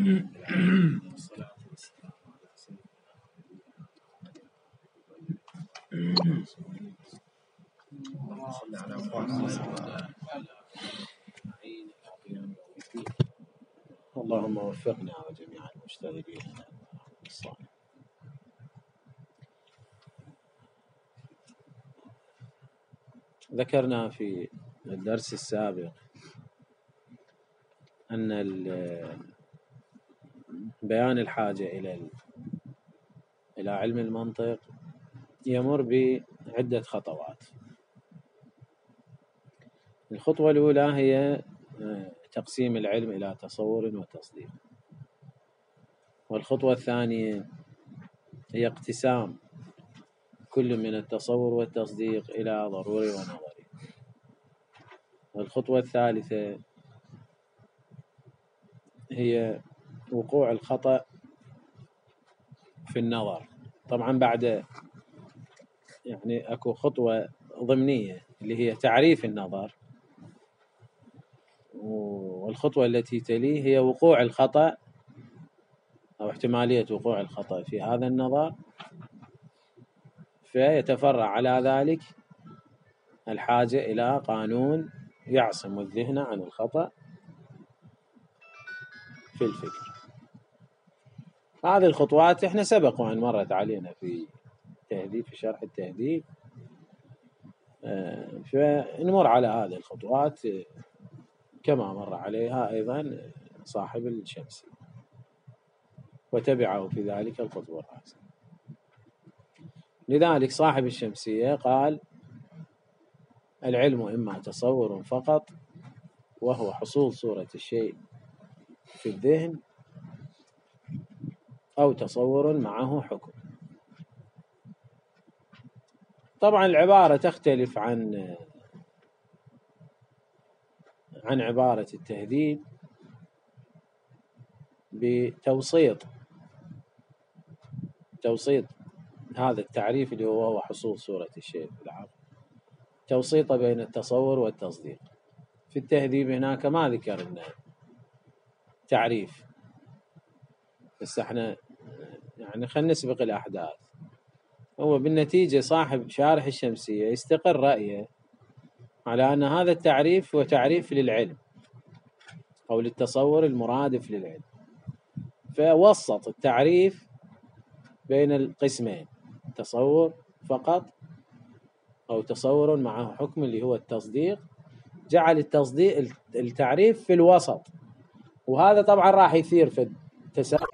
اللهم وفقنا وجميع المشتغلين الصالح. ذكرنا في الدرس السابق أن بيان الحاجة إلى علم المنطق يمر بعدة خطوات. الخطوة الأولى هي تقسيم العلم إلى تصور وتصديق، والخطوة الثانية هي اقتسام كل من التصور والتصديق إلى ضروري ونظري، والخطوة الثالثة هي وقوع الخطأ في النظر. طبعا بعد أكو خطوة ضمنية اللي هي تعريف النظر، والخطوة التي تليه هي وقوع الخطأ أو احتمالية وقوع الخطأ في هذا النظر، فيتفرع على ذلك الحاجة إلى قانون يعصم الذهن عن الخطأ في الفكر. هذه الخطوات احنا سبق وأن مرت علينا في شرح التهذيب، فنمر على هذه الخطوات كما مر عليها أيضا صاحب الشمسية، وتبعه في ذلك الخطوة الرئيسية. لذلك صاحب الشمسية قال: العلم إما تصور فقط وهو حصول صورة الشيء في الذهن، أو تصور معه حكم. طبعا العبارة تختلف عن عبارة التهذيب بتوسيط هذا التعريف اللي هو حصول صورة الشيء في العقل، توسيطه بين التصور والتصديق. في التهذيب هناك ما ذكرنا تعريف، بس احنا خلينا نسبق الأحداث. هو بالنتيجة صاحب شارح الشمسية يستقر رأيه على أن هذا التعريف هو تعريف للعلم أو للتصور المرادف للعلم، فوسط التعريف بين القسمين: تصور فقط أو تصور معه حكم اللي هو التصديق. جعل التعريف في الوسط، وهذا طبعا راح يثير في التساؤل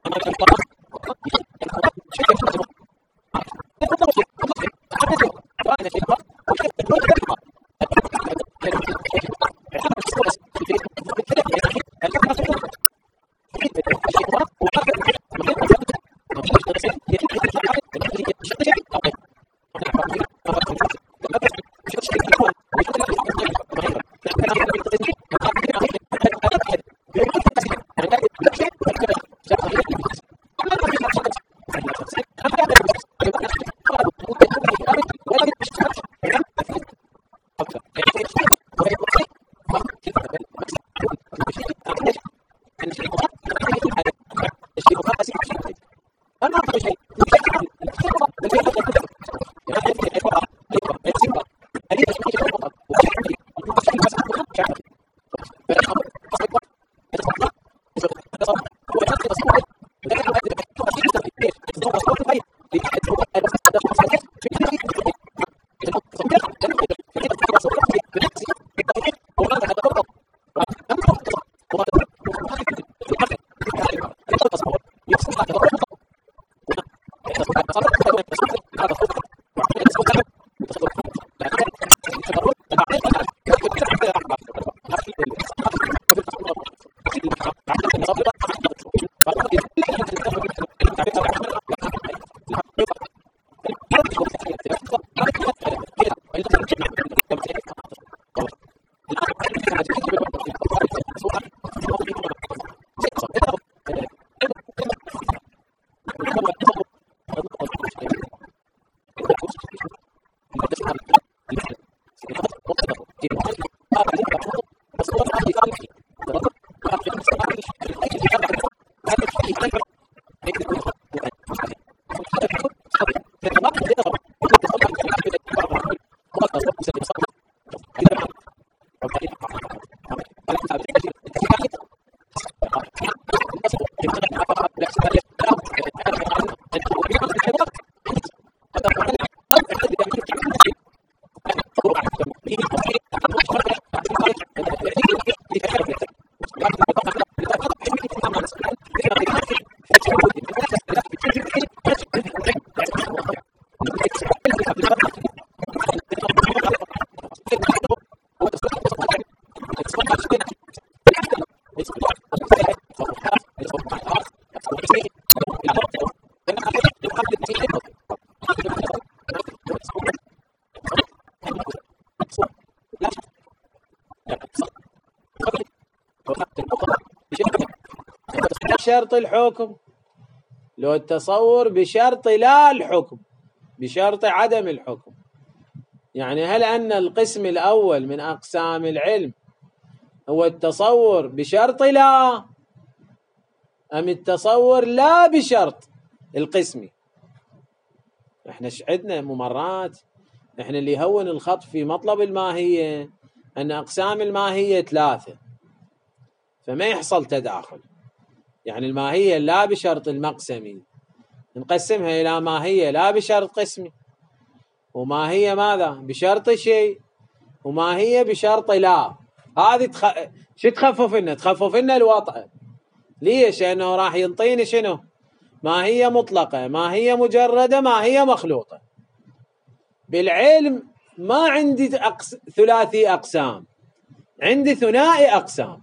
شرط الحكم، لو التصور بشرط لا الحكم، بشرط عدم الحكم. يعني هل أن القسم الأول من أقسام العلم هو التصور بشرط لا، أم التصور لا بشرط القسمي؟ احنا عندنا ممرات، احنا اللي يهون الخط في مطلب الماهية أن أقسام الماهية 3، فما يحصل تداخل. يعني الماهية لا بشرط المقسمي نقسمها إلى ماهية لا بشرط قسمي، وماهية ماذا بشرط شيء، وماهية بشرط لا. هذه شو تخفف لنا؟ تخفف لنا الوطأ. ليش؟ لأنه راح ينطيني شنو؟ ماهية مطلقة، ماهية مجردة، ماهية مخلوطة. بالعلم ما عندي ثلاثي أقسام، عندي ثنائي أقسام.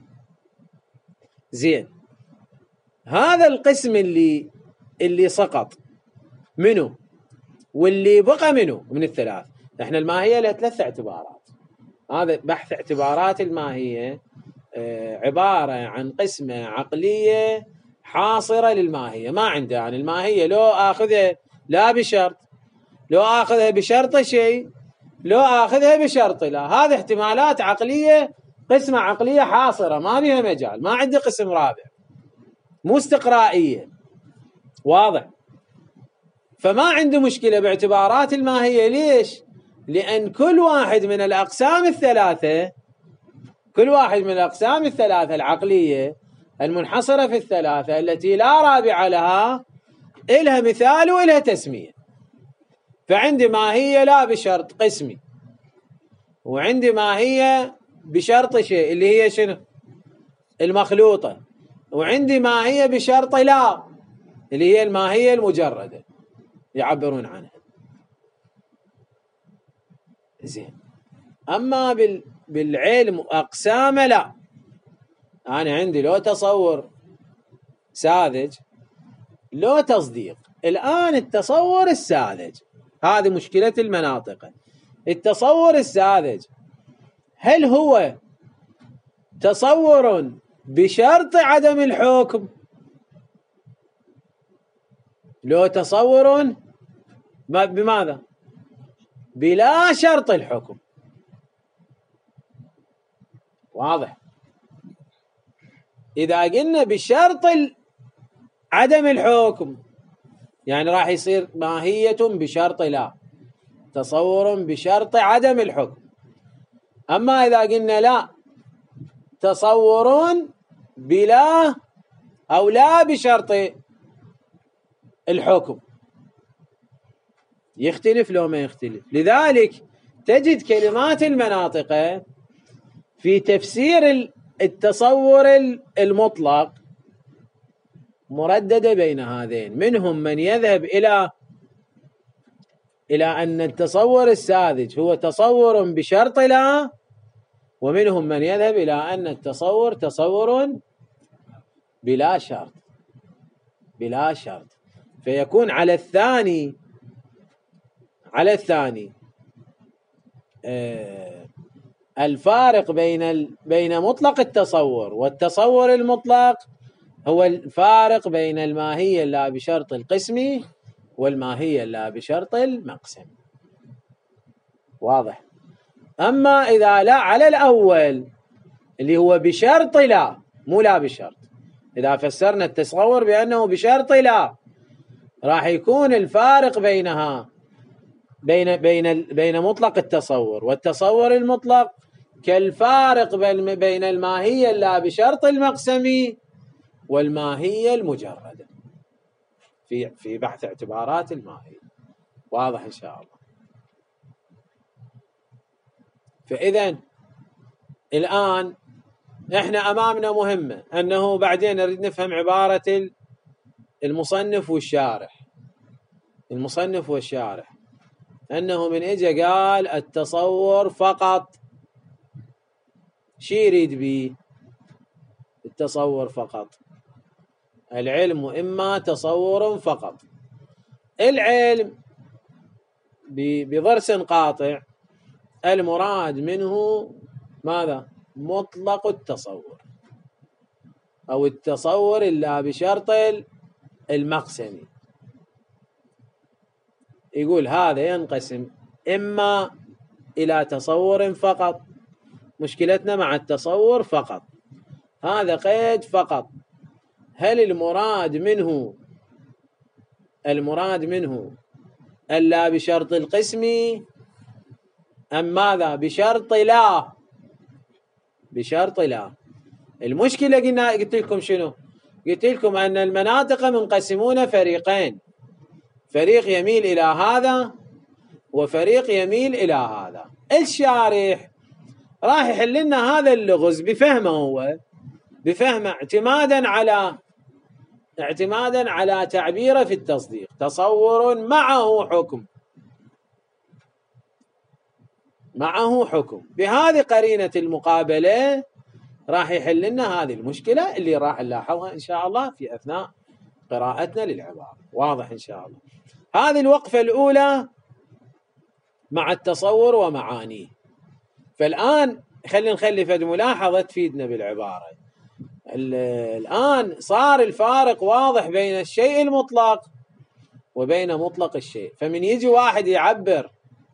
زين، هذا القسم اللي سقط منه واللي بقى منه من الثلاث. احنا الماهية لها 3 اعتبارات. هذا بحث اعتبارات الماهية، عبارة عن قسمة عقلية حاصرة للماهية. ما عنده يعني الماهية لو آخذها لا بشرط، لو آخذها بشرط شيء، لو آخذها بشرط لا. هذه احتمالات عقلية، قسمة عقلية حاصرة ما بها مجال، ما عندي قسم رابع، مو استقرائية. واضح؟ فما عنده مشكلة باعتبارات الماهية. ليش؟ لأن كل واحد من الأقسام الثلاثة، كل واحد من الأقسام الثلاثة العقلية المنحصرة في الثلاثة التي لا رابع لها، إلها مثال وإلها تسمية. فعندي ماهية لا بشرط قسمي، وعندي ماهية بشرط شيء اللي هي شنو؟ المخلوطة، وعندي ماهية بشرط لا، اللي هي الماهية المجردة يعبرون عنها. زين. أما بالعلم أقسام لا، أنا عندي لو تصور ساذج لو تصديق. الآن التصور الساذج، هذه مشكلة المناطق. التصور الساذج هل هو تصور بشرط عدم الحكم، لو تصور بماذا؟ بلا شرط الحكم. واضح؟ إذا قلنا بشرط عدم الحكم يعني راح يصير ماهية بشرط لا، تصور بشرط عدم الحكم. أما إذا قلنا لا، تصور بلا أو لا بشرط الحكم، يختلف لو ما يختلف. لذلك تجد كلمات المناطق في تفسير التصور المطلق مرددة بين هذين. منهم من يذهب إلى أن التصور الساذج هو تصور بشرط لا، ومنهم من يذهب إلى أن التصور تصور بلا شرط. فيكون على الثاني الفارق بين مطلق التصور والتصور المطلق هو الفارق بين الماهية لا بشرط القسم والماهية لا بشرط المقسم. واضح؟ أما إذا لا على الأول اللي هو بشرط لا، مو لا بشرط، إذا فسرنا التصور بأنه بشرط لا، راح يكون الفارق بينها بين مطلق التصور والتصور المطلق كالفارق بين الماهية لا بشرط المقسم والماهية المجردة في بحث اعتبارات الماهية. واضح إن شاء الله؟ فإذا الآن إحنا أمامنا مهمة، أنه بعدين نريد نفهم عبارة المصنف والشارح، أنه من إجا قال التصور فقط، شي يريد به التصور فقط؟ العلم إما تصور فقط. العلم بضرس قاطع المراد منه ماذا؟ مطلق التصور أو التصور إلا بشرط المقسم. يقول هذا ينقسم إما إلى تصور فقط، مشكلتنا مع التصور فقط، هذا قيد فقط. هل المراد منه ألا بشرط القسم أم ماذا؟ بشرط لا. المشكلة قلت لكم شنو؟ قلت لكم أن المناطق منقسمون فريقين، فريق يميل إلى هذا وفريق يميل إلى هذا. الشارح راح يحل لنا هذا اللغز بفهمه اعتمادا على تعبيره في التصديق، تصور معه حكم. بهذه قرينة المقابلة راح يحل لنا هذه المشكلة اللي راح نلاحظها إن شاء الله في أثناء قراءتنا للعبارة. واضح إن شاء الله؟ هذه الوقفة الأولى مع التصور ومعانيه. فالآن خلينا نخلي فد ملاحظة تفيدنا بالعبارة. الآن صار الفارق واضح بين الشيء المطلق وبين مطلق الشيء. فمن يجي واحد يعبر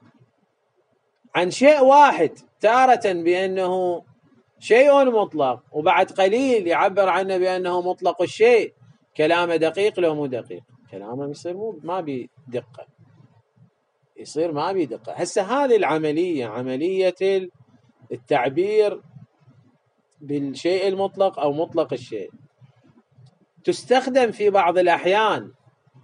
عن شيء واحد تارة بأنه شيء مطلق، وبعد قليل يعبر عنه بأنه مطلق الشيء، كلامه دقيق لو مو دقيق؟ كلامه يصير ما بدقة، يصير ما بدقة. هسه هذه العملية، عملية التعبير بالشيء المطلق أو مطلق الشيء، تستخدم في بعض الأحيان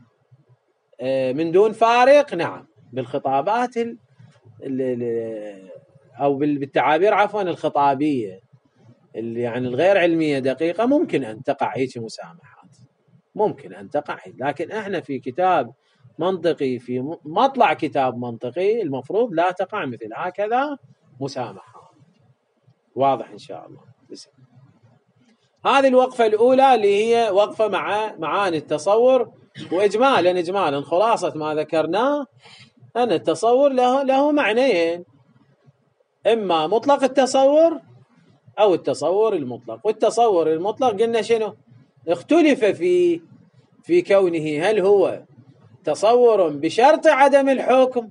من دون فارق، نعم، بالخطابات أو بالتعابير الخطابية، يعني الغير علمية دقيقة ممكن أن تقع هيك مسامحات، ممكن أن تقع، لكن احنا في كتاب منطقي، في مطلع كتاب منطقي، المفروض لا تقع مثل هكذا مسامحات. واضح إن شاء الله. بس هذه الوقفة الأولى اللي هي وقفة مع معاني التصور، وإجمالا خلاصة ما ذكرناه أن التصور له معنيين: إما مطلق التصور أو التصور المطلق. والتصور المطلق قلنا شنو؟ اختلف في كونه هل هو تصور بشرط عدم الحكم،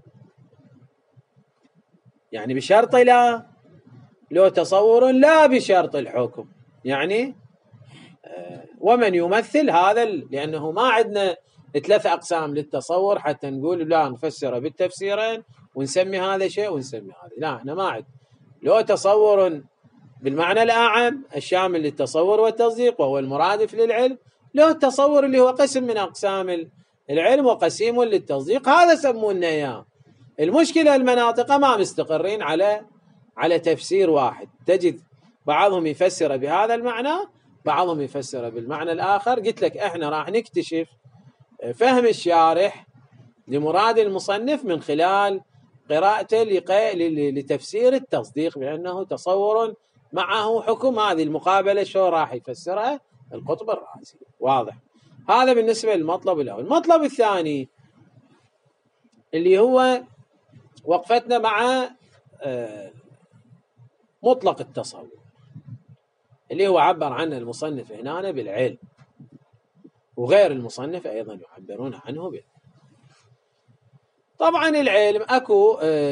يعني بشرط لا، لو تصور لا بشرط الحكم، يعني ومن يمثل هذا، لأنه ما عندنا 3 أقسام للتصور حتى نقول لا نفسره بالتفسيرين ونسمي هذا شيء ونسمي هذا، لا احنا ما عندنا. لو تصور بالمعنى الأعم الشامل للتصور والتصديق وهو المرادف للعلم، له التصور اللي هو قسم من أقسام العلم وقسيم للتصديق، هذا سمونا إياه. المشكلة المناطق ما مستقرين على تفسير واحد، تجد بعضهم يفسر بهذا المعنى، بعضهم يفسر بالمعنى الآخر. قلت لك احنا راح نكتشف فهم الشارح لمراد المصنف من خلال قراءته لتفسير التصديق بأنه تصور معه حكم. هذه المقابلة شو راح يفسرها القطب الرازي. واضح؟ هذا بالنسبة للمطلب الأول. المطلب الثاني اللي هو وقفتنا مع مطلق التصور، اللي هو عبر عنه المصنف هنا بالعلم، وغير المصنف أيضا يعبرون عنه بالعلم. طبعا العلم أكو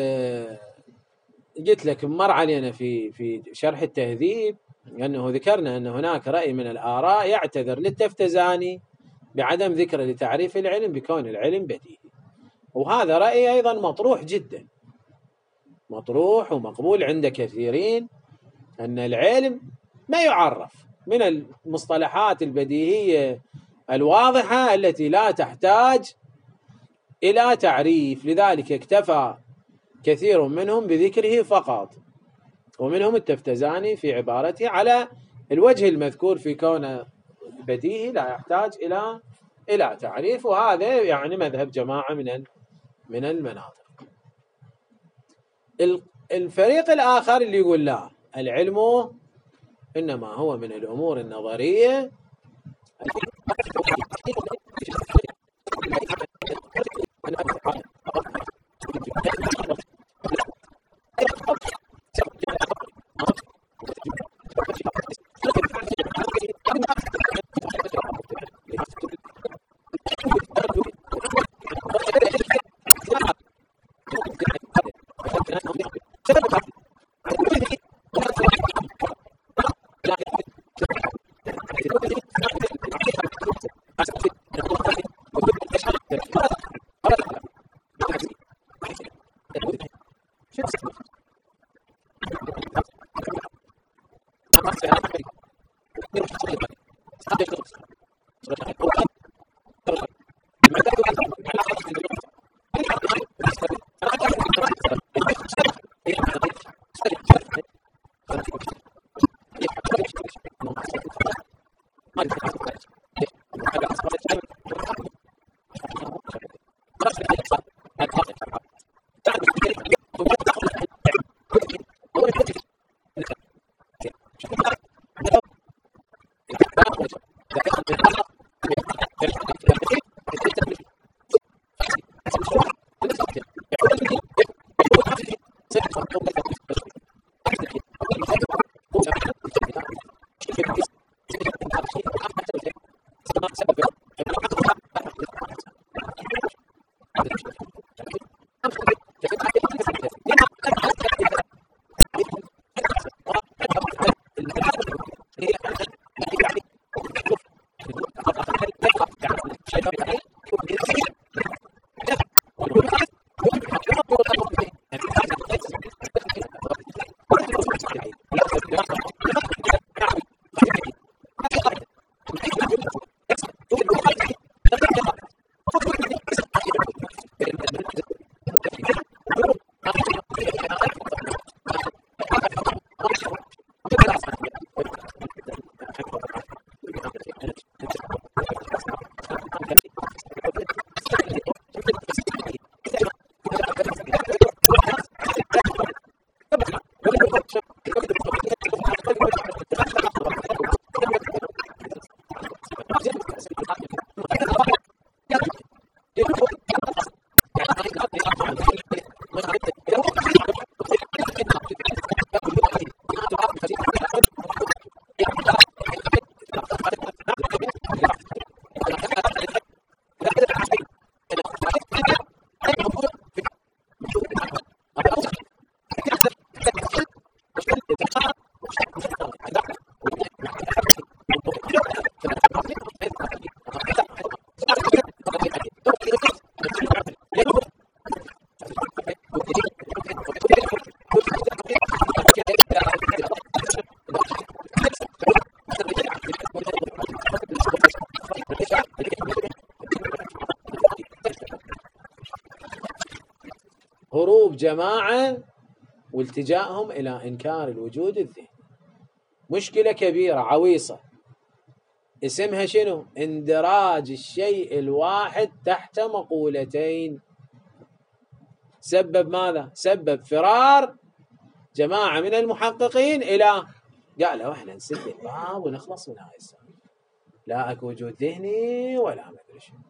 قلت لك مر علينا في شرح التهذيب أنه ذكرنا أن هناك رأي من الآراء يعتذر للتفتزاني بعدم ذكر لتعريف العلم بكون العلم بديهي، وهذا رأي أيضا مطروح جدا، مطروح ومقبول عند كثيرين، أن العلم ما يعرف من المصطلحات البديهية الواضحة التي لا تحتاج إلى تعريف، لذلك اكتفى كثير منهم بذكره فقط، ومنهم التفتزاني في عبارته على الوجه المذكور في كونه بديهي لا يحتاج إلى تعريف، وهذا يعني مذهب جماعة من المناطق. الفريق الآخر اللي يقول لا، العلم إنما هو من الأمور النظرية هروب جماعة والتجائهم إلى إنكار الوجود الذهني. مشكلة كبيرة عويصة اسمها شنو؟ اندراج الشيء الواحد تحت مقولتين. سبب ماذا؟ سبب فرار جماعة من المحققين إلى قالوا احنا نسد الباب ونخلص من هاي السالفة، لا اكو وجود ذهني ولا ما ادري شنو.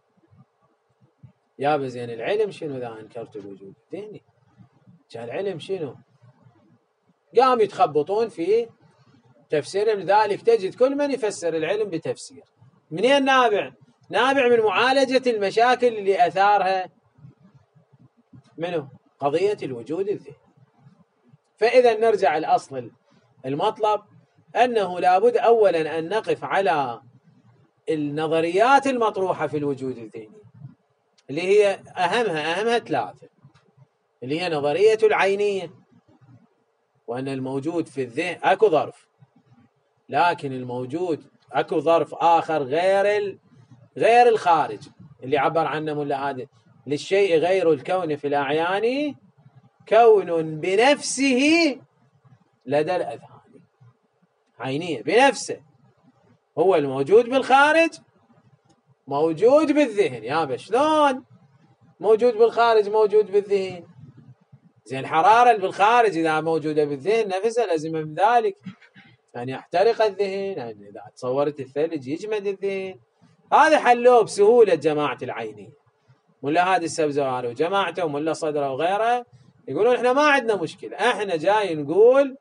يا بزين العلم شنو اذا انكرت الوجود الذهني؟ كان العلم شنو؟ قام يتخبطون في تفسير. لذلك تجد كل من يفسر العلم بتفسير. منين نابع؟ نابع من معالجة المشاكل اللي أثارها منه قضية الوجود الذهني. فإذا نرجع الأصل المطلب أنه لابد أولا أن نقف على النظريات المطروحة في الوجود الذهني اللي هي أهمها ثلاثة، اللي هي نظرية العينية، وأن الموجود في الذهن أكو ظرف، لكن الموجود أكو ظرف آخر غير الخارج اللي عبر عنه ملا آدم، للشيء غير الكون في الأعيان كون بنفسه لدى الأذهان. عينية بنفسه، هو الموجود بالخارج موجود بالذهن. يا شلون موجود بالخارج موجود بالذهن؟ زين الحرارة اللي بالخارج إذا موجودة بالذهن نفسها لازم من ذلك أن يحترق الذهن، يعني إذا تصورت الثلج يجمد الذهن. هذا حلوه بسهولة جماعة العينية، ملا هادي السبزواري وجماعته وملا صدره وغيره يقولون احنا ما عندنا مشكلة، احنا جاي نقول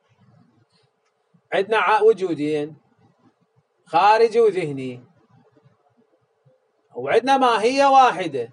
عندنا وجودين خارجي وذهني، وعندنا ماهية واحدة.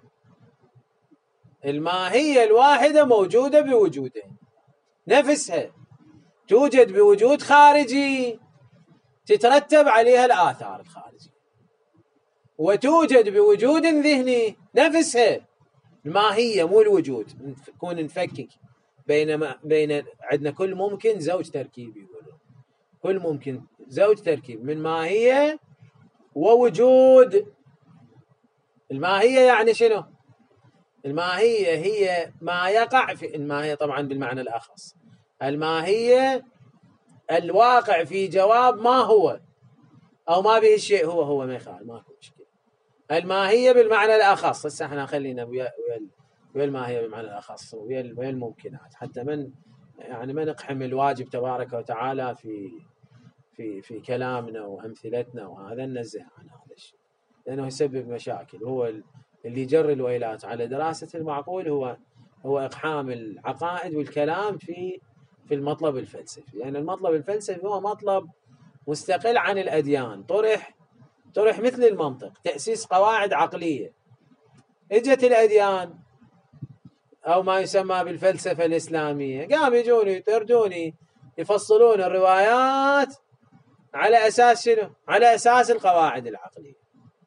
الماهية الواحدة موجودة بوجودين نفسها، توجد بوجود خارجي تترتب عليها الآثار الخارجية، وتوجد بوجود ذهني نفسها. الماهية مو الوجود. نكون نفكك بين عندنا كل ممكن زوج تركيب، يقولون كل ممكن زوج تركيب من ماهية ووجود. الماهية يعني شنو؟ الماهية هي ما يقع في الماهية طبعا بالمعنى الأخص، الماهية الواقع في جواب ما هو أو ما به الشيء هو ما يخالف، ماكو مشكلة. الماهية بالمعنى الأخص، هسه احنا خلينا ويا الماهية بالمعنى الأخص ويا الممكنات، حتى ما نقحم الواجب تبارك وتعالى في كلامنا وأمثلتنا، وهذا ننزه عن هذا الشيء لأنه يسبب مشاكل. هو اللي يجر الويلات على دراسة المعقول هو إقحام العقائد والكلام في المطلب الفلسفي، لأن المطلب الفلسفي هو مطلب مستقل عن الأديان، طرح مثل المنطق، تأسيس قواعد عقلية. اجت الأديان أو ما يسمى بالفلسفة الإسلامية، قام يجوني يطردوني يفصلون الروايات على أساس شنو؟ على أساس القواعد العقلية.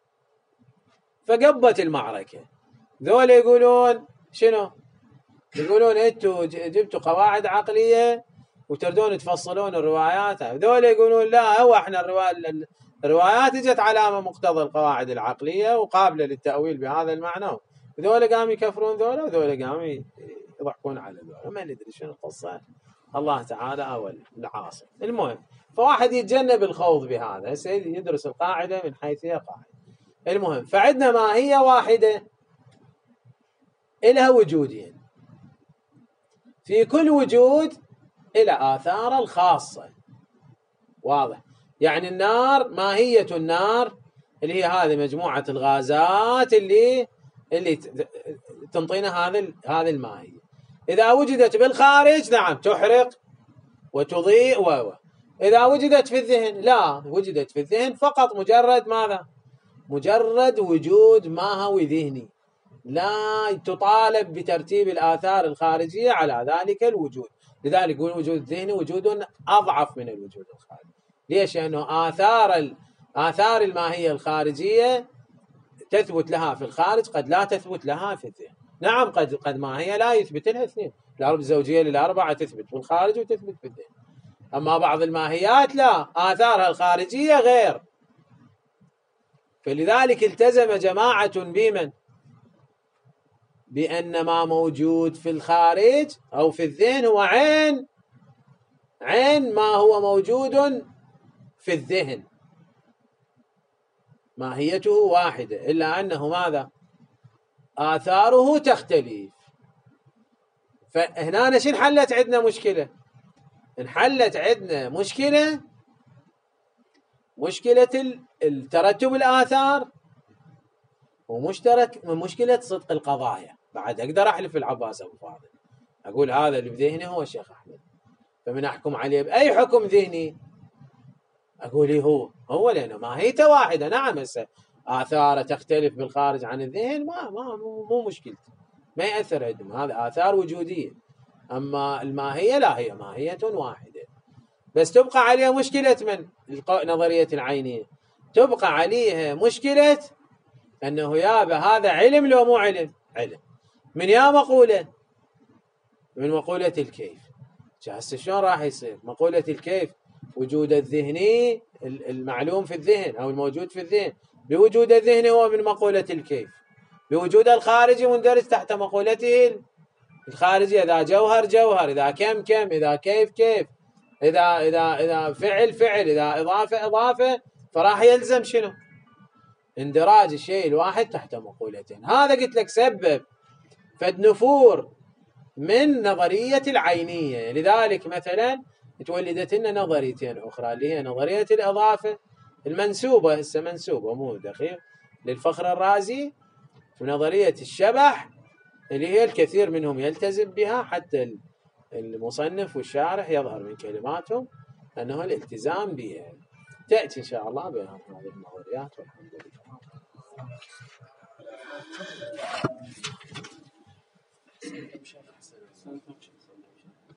فقبت المعركة. ذول يقولون شنو؟ يقولون انتوا جبتوا قواعد عقلية وتردون تفصلون الروايات. ذول يقولون لا، هو احنا الروايات اجت على مقتضى القواعد العقلية وقابلة للتأويل بهذا المعنى. ذول قاموا يكفرون ذولا، وذول قاموا يضحكون على ذولا. ما ندري شنو القصة، الله تعالى هو العاصم. المهم، فواحد يتجنب الخوض بهذا، يدرس القاعدة من حيث هي قاعدة. المهم، فعندنا ماهية واحدة إلها وجودين، في كل وجود إلى آثار الخاصة. واضح؟ يعني النار، ماهية النار اللي هي هذه مجموعة الغازات اللي تنطينا هذه الماهية. إذا وجدت بالخارج نعم تحرق وتضيء إذا وجدت في الذهن لا، وجدت في الذهن فقط مجرد ماذا؟ مجرد وجود ماهوي ذهني، لا تطالب بترتيب الآثار الخارجية على ذلك الوجود. لذلك يقول الوجود الذهني وجود أضعف من الوجود الخارجي. ليش؟ لأنه آثار الماهية الخارجية تثبت لها في الخارج قد لا تثبت لها في الذهن. نعم قد ماهية لا يثبت لها اثنين، الزوجية للأربعة تثبت في الخارج وتثبت في الذهن. أما بعض الماهيات لا، آثارها الخارجية غير. فلذلك التزم جماعة بمن؟ بأن ما موجود في الخارج أو في الذهن هو عين ما هو موجود في الذهن، ماهيته واحدة، إلا أنه ماذا؟ آثاره تختلف. فهنا شو انحلت عندنا مشكلة؟ انحلت عندنا مشكلة الترتب الآثار، ومشكلة صدق القضايا. بعد أقدر أحلف العباس أبو فاضل، أقول هذا اللي بذهني هو الشيخ أحمد، فمن أحكم عليه بأي حكم ذهني أقول هو لأنه ماهيته واحدة. نعم هسه آثاره تختلف بالخارج عن الذهن، مو مشكلتي، ما يأثر عندهم، هذا آثار وجودية. أما الماهية لا، هي ماهية واحدة، بس تبقى عليها مشكلة من نظرية العينية، تبقى عليها مشكلة أنه يابا هذا علم لو مو علم. من يا مقولة، من مقولة الكيف. هسه شلون راح يصير مقولة الكيف؟ وجود الذهني المعلوم في الذهن أو الموجود في الذهن بوجود الذهن هو من مقولة الكيف، بوجود الخارجي مندرج تحت مقولته الخارجي. إذا جوهر، إذا كم، إذا كيف، إذا فعل، إذا إضافة، فراح يلزم شنو؟ اندراج الشيء الواحد تحت مقولتين. هذا قلت لك سبب فد نفور من نظرية العينية. لذلك مثلا تولدت لنا نظريتين أخرى، اللي هي نظرية الإضافة المنسوبة، هسه منسوبة مو دقيق، للفخر الرازي، ونظرية الشبح اللي هي الكثير منهم يلتزم بها، حتى المصنف والشارح يظهر من كلماتهم أنه الالتزام بها. تأتي إن شاء الله بيان هذه النظريات، والحمد لله.